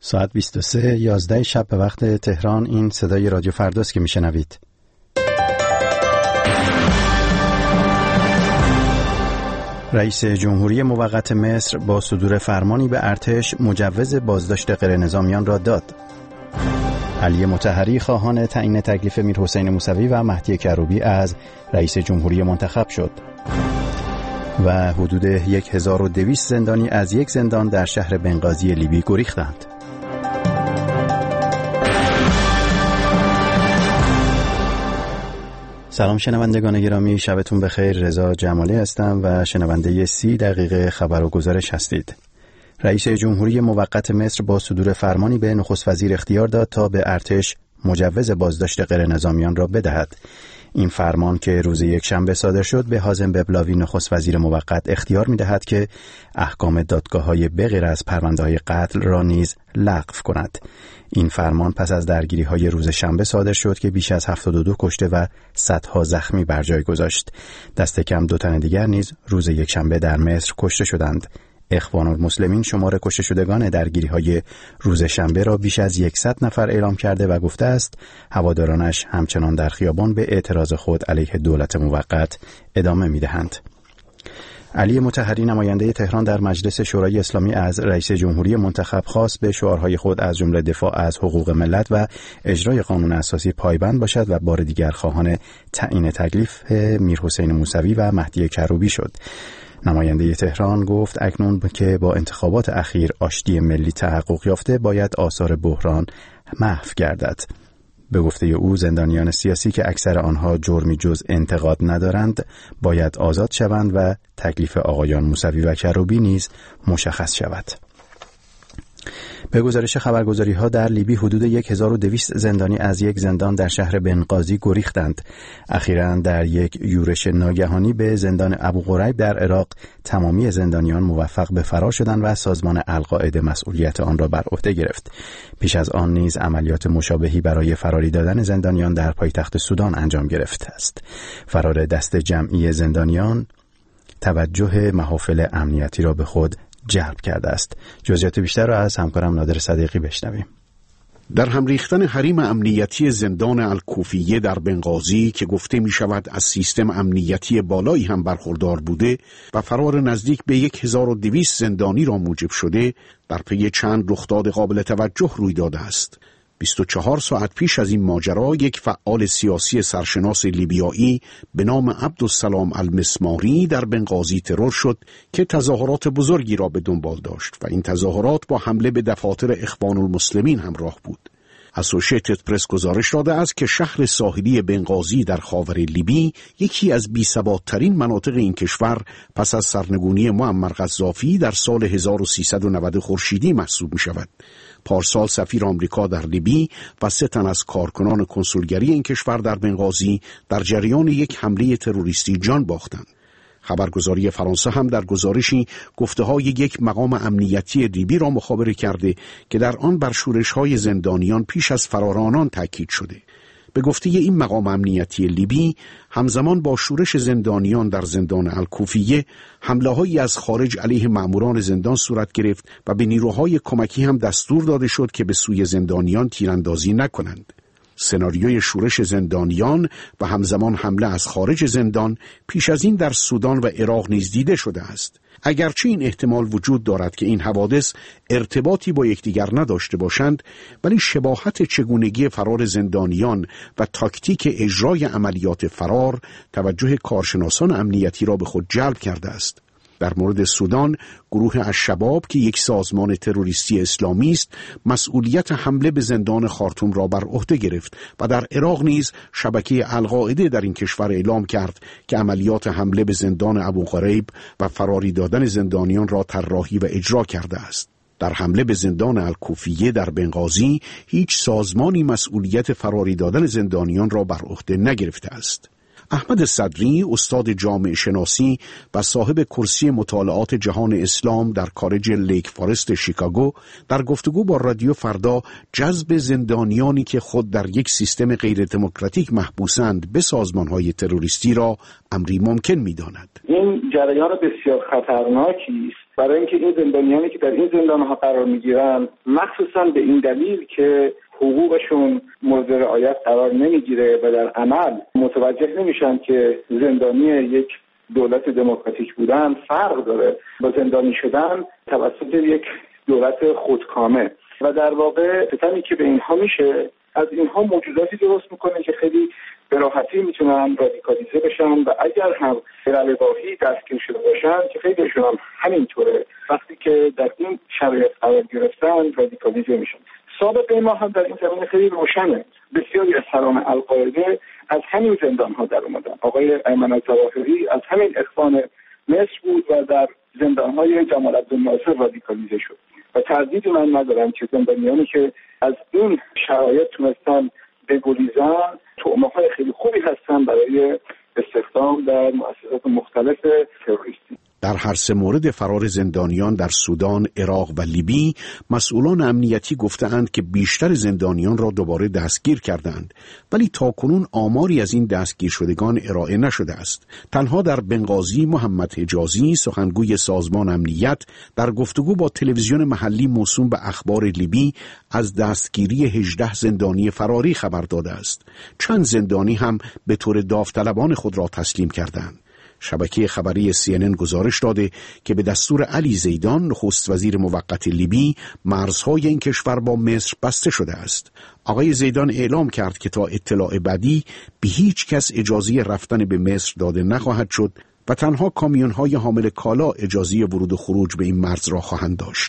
ساعت 23:11 شب به وقت تهران. این صدای رادیو فرداست که میشنوید. رئیس جمهوری موقت مصر با صدور فرمانی به ارتش مجوز بازداشت غیرنظامیان را داد. علی مطهری خواهان تعیین تکلیف میرحسین موسوی و مهدی کروبی از رئیس جمهوری منتخب شد. و حدود 1200 زندانی از یک زندان در شهر بنغازی لیبی گریختند. سلام شنوندگان گرامی، شبتون بخیر. رضا جمالی هستم و شنونده 30 دقیقه خبر و گزارش هستید. رئیس جمهوری موقت مصر با صدور فرمانی به نخست وزیر اختیار داد تا به ارتش مجوز بازداشت غیرنظامیان را بدهد. این فرمان که روز یکشنبه صادر شد به حازم ببلاوی نخست وزیر موقت اختیار می‌دهد که احکام دادگاه‌های بغیر از پرونده‌های قتل را نیز لغو کند. این فرمان پس از درگیری‌های روز شنبه صادر شد که بیش از 72 کشته و صدها زخمی بر جای گذاشت. دست کم 2 تن دیگر نیز روز یکشنبه در مصر کشته شدند. اخوان المسلمین شمار کشته شدگان درگیری‌های روز شنبه را بیش از 100 نفر اعلام کرده و گفته است هوادارانش همچنان در خیابان به اعتراض خود علیه دولت موقت ادامه می‌دهند. علی مطهری نماینده تهران در مجلس شورای اسلامی از رئیس جمهوری منتخب خواست به شعارهای خود از جمله دفاع از حقوق ملت و اجرای قانون اساسی پایبند باشد و بار دیگر خواهان تعیین تکلیف میرحسین موسوی و مهدی کروبی شد. نماینده تهران گفت اکنون که با انتخابات اخیر آشتی ملی تحقق یافته باید آثار بحران محو گردد. به گفته او زندانیان سیاسی که اکثر آنها جرمی جز انتقاد ندارند باید آزاد شوند و تکلیف آقایان موسوی و کروبی نیز مشخص شود. به گزارش خبرگزاری‌ها در لیبی حدود 1200 زندانی از یک زندان در شهر بنغازی گریختند. اخیراً در یک یورش ناگهانی به زندان ابوغریب در عراق تمامی زندانیان موفق به فرار شدند و سازمان القاعده مسئولیت آن را بر عهده گرفت. پیش از آن نیز عملیات مشابهی برای فراری دادن زندانیان در پایتخت سودان انجام گرفته است. فرار دست جمعی زندانیان توجه محافل امنیتی را به خود جلب کرده است. جزئیات بیشتر را از همکارم نادر صدیقی بشنویم. در هم ریختن حریم امنیتی زندان الکوفیه در بنغازی که گفته می شود از سیستم امنیتی بالایی هم برخوردار بوده و فرار نزدیک به 1200 زندانی را موجب شده، در پی چند رخداد قابل توجه روی داده است. 24 ساعت پیش از این ماجرا یک فعال سیاسی سرشناس لیبیایی به نام عبدالسلام المسماری در بنغازی ترور شد که تظاهرات بزرگی را به دنبال داشت و این تظاهرات با حمله به دفاتر اخوان المسلمین همراه بود. اسوشیتد پرس گزارش داده است که شهر ساحلی بنغازی در خاور لیبی یکی از بی‌ثبات‌ترین مناطق این کشور پس از سرنگونی معمر قذافی در سال 1390 خورشیدی محسوب می شود. پارسال سفیر آمریکا در لیبی و 3 تن از کارکنان کنسولگری این کشور در بنغازی در جریان یک حمله تروریستی جان باختند. خبرگزاری فرانسه هم در گزارشی گفته‌های یک مقام امنیتی لیبی را مخابره کرده که در آن بر شورش‌های زندانیان پیش از فرار آنان تاکید شده. به گفته این مقام امنیتی لیبی، همزمان با شورش زندانیان در زندان الکوفیه، حمله‌هایی از خارج علیه مأموران زندان صورت گرفت و به نیروهای کمکی هم دستور داده شد که به سوی زندانیان تیراندازی نکنند. سناریوی شورش زندانیان و همزمان حمله از خارج زندان پیش از این در سودان و عراق نیز دیده شده است. اگرچه این احتمال وجود دارد که این حوادث ارتباطی با یکدیگر نداشته باشند، ولی شباهت چگونگی فرار زندانیان و تاکتیک اجرای عملیات فرار توجه کارشناسان امنیتی را به خود جلب کرده است. در مورد سودان، گروه الشباب که یک سازمان تروریستی اسلامی است، مسئولیت حمله به زندان خارتوم را بر عهده گرفت و در عراق نیز شبکه القاعده در این کشور اعلام کرد که عملیات حمله به زندان ابوغریب و فراری دادن زندانیان را طراحی و اجرا کرده است. در حمله به زندان الکوفیه در بنغازی هیچ سازمانی مسئولیت فراری دادن زندانیان را بر عهده نگرفته است. احمد صدری، استاد جامعه شناسی و صاحب کرسی مطالعات جهان اسلام در کالج لیک فارست شیکاگو، در گفتگو با رادیو فردا جذب زندانیانی که خود در یک سیستم غیر دموکراتیک محبوسند به سازمان‌های تروریستی را امری ممکن می‌داند. این جریان بسیار خطرناکی است برای اینکه این زندانیانی که در این زندان‌ها قرار می‌گیرند، مخصوصاً به این دلیل که حقوقشون مورد رعایت قرار نمیگیره و در عمل متوجه نمیشن که زندانی یک دولت دموکراتیک بودن فرق داره با زندانی شدن توسط یک دولت خودکامه و در واقع ستمی که به اینها میشه از اینها موجوداتی درست میکنه که خیلی به راحتی میتونن رادیکالیزه بشن و اگر هم غیرالباهی دستگیر شده باشن که خیلیشون هم همینطوره، وقتی که در این شرایط قرار گرفتن رادیکالیزه میشن. سابقه ما هم در این زمینه خیلی روشنه. بسیاری از سران القاعده از همین زندان‌ها در اومدن. آقای ایمن الظواهری از همین اخوان مصر بود و در زندان‌های جمال عبدالناصر رادیکالیزه شد. و تردیدی من ندارم که زندانیانی که از این شرایط تونستن بگریزن طعمه‌های خیلی خوبی هستن برای استخدام در مؤسسات مختلف تروریستی. در هر سه مورد فرار زندانیان در سودان، عراق و لیبی، مسئولان امنیتی گفته‌اند که بیشتر زندانیان را دوباره دستگیر کردند، ولی تاکنون آماری از این دستگیر شدگان ارائه نشده است. تنها در بنغازی محمد حجازی، سخنگوی سازمان امنیت، در گفتگو با تلویزیون محلی موسوم به اخبار لیبی از دستگیری 18 زندانی فراری خبر داده است. چند زندانی هم به طور داوطلبانه خود را تسلیم کردند. شبکه خبری CNN گزارش داده که به دستور علی زیدان، نخست وزیر موقت لیبی، مرزهای این کشور با مصر بسته شده است. آقای زیدان اعلام کرد که تا اطلاع بعدی به هیچ کس اجازه رفتن به مصر داده نخواهد شد و تنها کامیون‌های حامل کالا اجازه ورود و خروج به این مرز را خواهند داشت.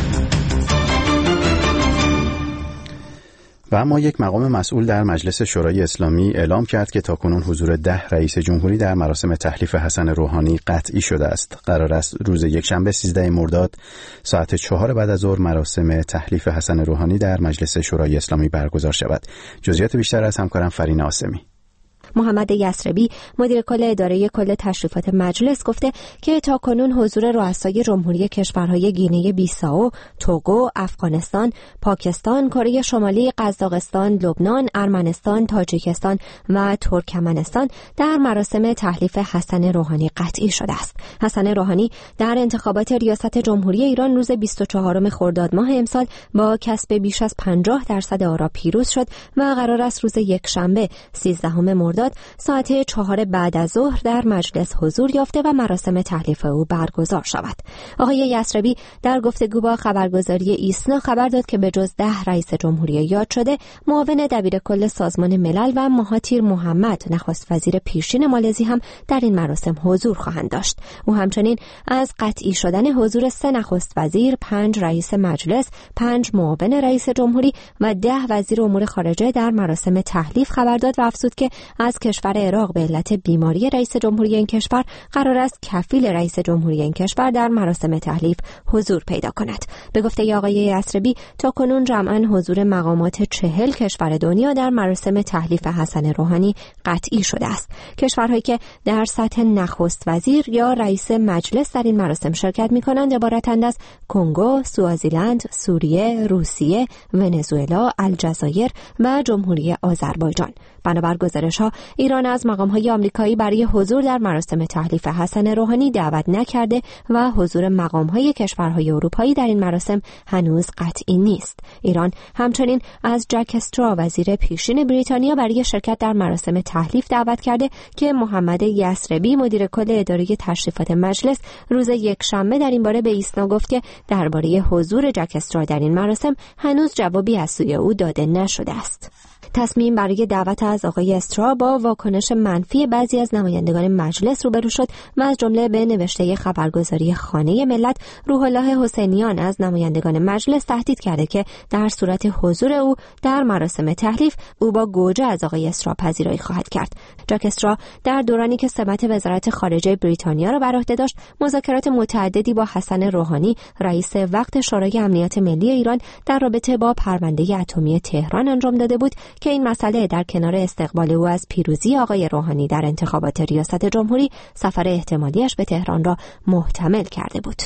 و اما یک مقام مسئول در مجلس شورای اسلامی اعلام کرد که تاکنون حضور 10 رئیس جمهوری در مراسم تحلیف حسن روحانی قطعی شده است. قرار است روز یکشنبه 13 مرداد ساعت 4 بعد از ظهر مراسم تحلیف حسن روحانی در مجلس شورای اسلامی برگزار شود. جزئیات بیشتر از همکارم فرین آسمی. محمد یثربی، مدیر کل اداره کل تشریفات مجلس، گفته که تاکنون حضور رؤسای جمهوری کشورهای گینه بیساو، توگو، افغانستان، پاکستان، کره شمالی، قزاقستان، لبنان، ارمنستان، تاجیکستان و ترکمنستان در مراسم تحلیف حسن روحانی قطعی شده است. حسن روحانی در انتخابات ریاست جمهوری ایران روز 24 خرداد ماه امسال با کسب بیش از 50% آرا پیروز شد و قرار است روز یکشنبه 13 مرداد ساعت 4 بعد از ظهر در مجلس حضور یافته و مراسم تحلیف او برگزار شود. آقای یثربی در گفتگو با خبرگزاری ایسنا خبر داد که به جز 10 رئیس جمهوری یاد شده، معاون دبیر کل سازمان ملل و مهاتیر محمد، نخست وزیر پیشین مالزی هم در این مراسم حضور خواهند داشت. او همچنین از قطعی شدن حضور 3 نخست وزیر، 5 رئیس مجلس، 5 معاون رئیس جمهوری و 10 وزیر امور خارجه در مراسم تحلیف خبر داد و افزود که از کشور عراق به علت بیماری رئیس جمهوری این کشور قرار است کفیل رئیس جمهوری این کشور در مراسم تحلیف حضور پیدا کند. به گفته آقای یثربی تاکنون جمعاً حضور مقامات 40 کشور دنیا در مراسم تحلیف حسن روحانی قطعی شده است. کشورهایی که در سطح نخست وزیر یا رئیس مجلس در این مراسم شرکت می‌کنند عبارتند از کنگو، سوازیلند، سوریه، روسیه، ونزوئلا، الجزایر و جمهوری آذربایجان. بنابر گزارش‌ها ایران از مقام‌های آمریکایی برای حضور در مراسم تحلیف حسن روحانی دعوت نکرده و حضور مقام‌های کشورهای اروپایی در این مراسم هنوز قطعی نیست. ایران همچنین از جک استرا، وزیر پیشین بریتانیا، برای شرکت در مراسم تحلیف دعوت کرده که محمد یثربی، مدیر کل اداره تشریفات مجلس، روز یکشنبه در این باره به ایسنا گفت که درباره حضور جک استرا در این مراسم هنوز جوابی از سوی او داده نشده است. تصمیم برای دعوت از آقای استرا با واکنش منفی بعضی از نمایندگان مجلس روبرو شد و از جمله به نوشته خبرگزاری خانه ملت، روح الله حسینیان از نمایندگان مجلس تهدید کرده که در صورت حضور او در مراسم تحلیف او با گوجه از آقای استرا پذیرایی خواهد کرد. جک استرا در دورانی که سمت وزارت خارجه بریتانیا را بر عهده داشت، مذاکرات متعددی با حسن روحانی، رئیس وقت شورای امنیت ملی ایران، در رابطه با پرونده اتمی تهران انجام داده بود که این مسئله در کنار استقبال او از پیروزی آقای روحانی در انتخابات ریاست جمهوری سفر احتمالیش به تهران را محتمل کرده بود.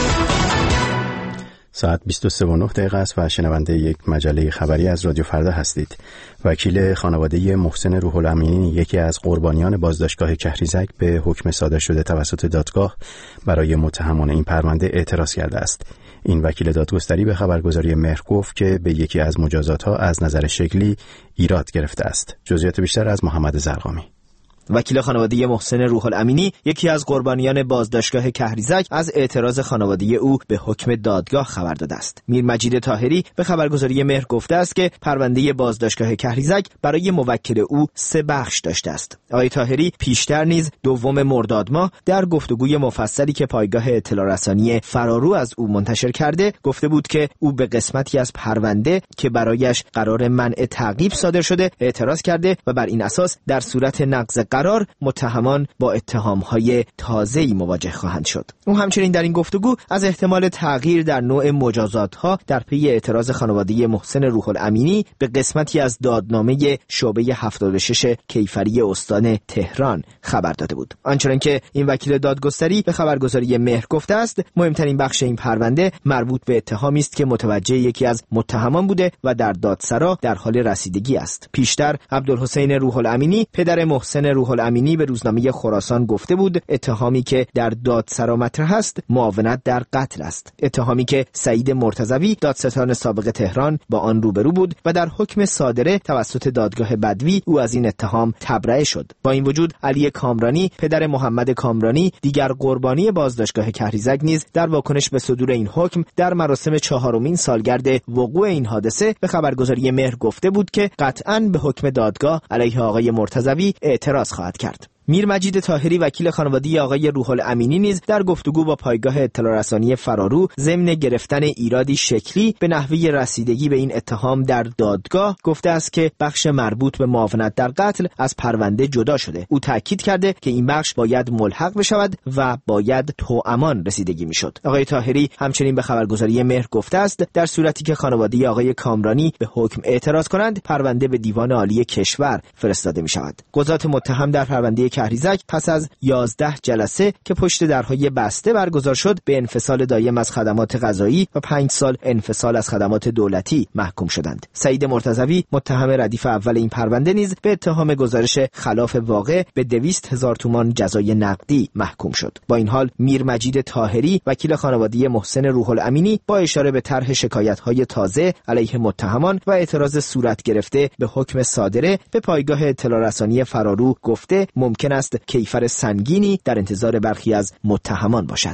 ساعت 23:09 است و شنونده یک مجله خبری از رادیو فردا هستید. وکیل خانواده محسن روح الامینی، یکی از قربانیان بازداشتگاه کهریزک، به حکم صادر شده توسط دادگاه برای متهمان این پرونده اعتراض کرده است. این وکیل دادگستری به خبرگزاری مهر گفت که به یکی از مجازات‌ها از نظر شکلی ایراد گرفته است. جزئیات بیشتر از محمد زرقامی. وکیل خانواده محسن روح الامینی، یکی از قربانیان بازداشتگاه کهریزک، از اعتراض خانواده او به حکم دادگاه خبر داده است. میر مجید طاهری به خبرگزاری مهر گفته است که پرونده بازداشتگاه کهریزک برای موکل او 3 بخش داشته است. آقای طاهری پیشتر نیز 2 مرداد ماه در گفتگوی مفصلی که پایگاه اطلاع رسانی فرارو از او منتشر کرده گفته بود که او به قسمتی از پرونده که برایش قرار منع تعقیب صادر شده اعتراض کرده و بر این اساس در صورت نقض قرار متهمان با اتهام‌های تازه‌ای مواجه خواهند شد. او همچنین در این گفتگو از احتمال تغییر در نوع مجازات‌ها در پی اعتراض خانواده محسن روح الامینی به قسمتی از دادنامه شعبه 76 کیفری استان تهران خبر داده بود. آنچنان که این وکیل دادگستری به خبرگزاری مهر گفته است، مهمترین بخش این پرونده مربوط به اتهامی است که متوجه یکی از متهمان بوده و در دادسرا در حال رسیدگی است. پیشتر عبدالحسین روح الامینی، پدر محسن روح الامینی، به روزنامه خراسان گفته بود اتهامی که در دادسرا مطرح است معاونت در قتل است. اتهامی که سعید مرتضوی، دادستان سابق تهران، با آن روبرو بود و در حکم صادره توسط دادگاه بدوی او از این اتهام تبرئه شد. با این وجود علی کامرانی، پدر محمد کامرانی، دیگر قربانی بازداشتگاه کهریزک، نیز در واکنش به صدور این حکم در مراسم 4مین سالگرد وقوع این حادثه به خبرگزاری مهر گفته بود که قطعاً به حکم دادگاه علیه آقای مرتضوی اعتراض خواهد کرد. میر مجید طاهری، وکیل خانواده آقای روح الامینی، نیز در گفتگو با پایگاه اطلاع رسانی فرارو ضمن گرفتن ایرادی شکلی به نحوه رسیدگی به این اتهام در دادگاه گفته است که بخش مربوط به معاونت در قتل از پرونده جدا شده. او تاکید کرده که این بخش باید ملحق بشود و باید توامان رسیدگی میشد. آقای طاهری همچنین به خبرگزاری مهر گفته است در صورتی که خانواده آقای کامرانی به حکم اعتراض کنند، پرونده به دیوان عالی کشور فرستاده می شود. قضات متهم در پرونده کهریزک پس از 11 جلسه که پشت درهای بسته برگزار شد به انفصال دائم از خدمات قضایی و 5 سال انفصال از خدمات دولتی محکوم شدند. سعید مرتضوی، متهم ردیف اول این پرونده، نیز به اتهام گزارش خلاف واقع به 200,000 تومان جزای نقدی محکوم شد. با این حال میر مجید طاهری، وکیل خانواده محسن روح الامینی، با اشاره به طرح شکایت‌های تازه علیه متهمان و اعتراض صورت گرفته به حکم صادره به پایگاه اطلاع رسانی فرارو گفته ممکن است کیفر سنگینی در انتظار برخی از متهمان باشد.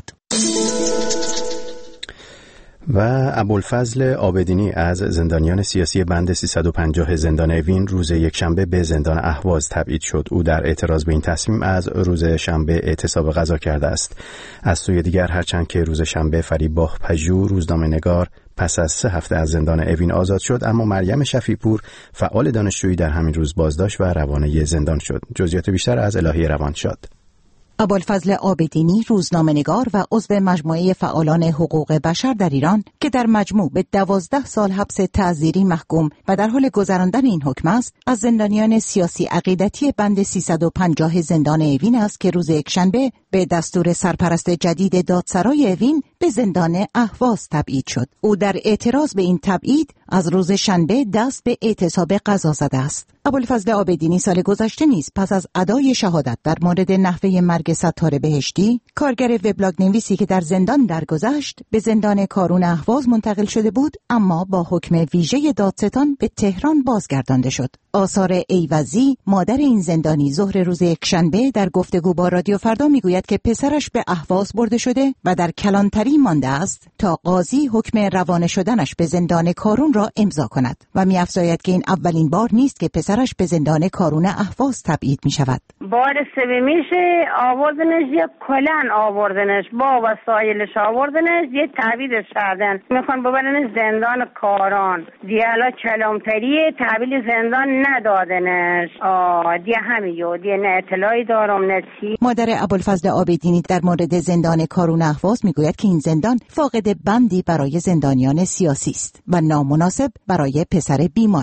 و ابوالفضل عابدینی از زندانیان سیاسی بند 350 زندان اوین روز یکشنبه به زندان اهواز تبعید شد. او در اعتراض به این تصمیم از روز شنبه اعتصاب غذا کرده است. از سوی دیگر هرچند که روز شنبه فریباه پژو، روزنامه‌نگار، پس از 3 هفته از زندان اوین آزاد شد، اما مریم شفیع‌پور، فعال دانشجویی، در همین روز بازداشت و روانه زندان شد. جزئیات بیشتر از الهی روانشاد. ابوالفضل عابدینی، روزنامه‌نگار و عضو مجموعه فعالان حقوق بشر در ایران که در مجموع به 12 سال حبس تعزیری محکوم و در حال گذراندن این حکم است، از زندانیان سیاسی عقیدتی بند 350 زندان اوین است که روز یکشنبه به دستور سرپرست جدید دادسرای اوین به زندان اهواز تبعید شد. او در اعتراض به این تبعید از روز شنبه دست به اعتصاب غذا زده است. ابوالفضل عابدینی سال گذشته نیز پس از ادای شهادت در مورد نحوه مرگ ستار بهشتی، کارگر وبلاگ نویسی که در زندان درگذشت، به زندان کارون اهواز منتقل شده بود، اما با حکم ویژه دادستان به تهران بازگردانده شد. آثار ایوزی، مادر این زندانی، ظهر روز یکشنبه در گفتگو با رادیو فردا میگوید که پسرش به اهواز برده شده و در کلانتری مانده است تا قاضی حکم روانه شدنش به زندان کارون را امضا کند و می‌افزاید که این اولین بار نیست که پسرش به زندان کارون اهواز تبعید می‌شود. بار سومیش آوردنش، یه کلن آوردنش، با وسایلش آوردنش، یه تبعیدش کردن، میخوان ببرنش زندان کارون. دیگه الان کلانتری تحویل زندان ندادنش. دیگه همیو دیگه نه اطلاعی دارم نه چی. مادر ابوالفضل عابدینی در مورد زندان کارون اهواز میگوید که این زندان فاقد بندی برای زندانیان سیاسی است و نامناسب برای پسر بیمارش.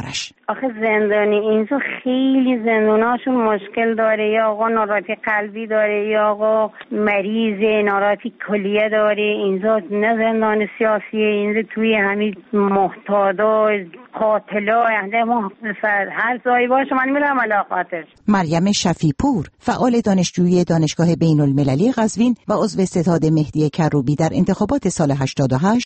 آخه زندانی اینجا خیلی زنداناشون مشکل داره، یا آقا ناراحتی قلبی داره یا آقا مریض ناراحتی کلیه داره. اینجا نه زندان سیاسیه، اینجا توی همین محتادا قاتلا هر جایی باشه من میرم علاقاتش. مریم شفیع‌پور فعال دانشجویی دانشگاه بین المللی قزوین و عضو ستاد مهدی کروبی در انتخابات سال 88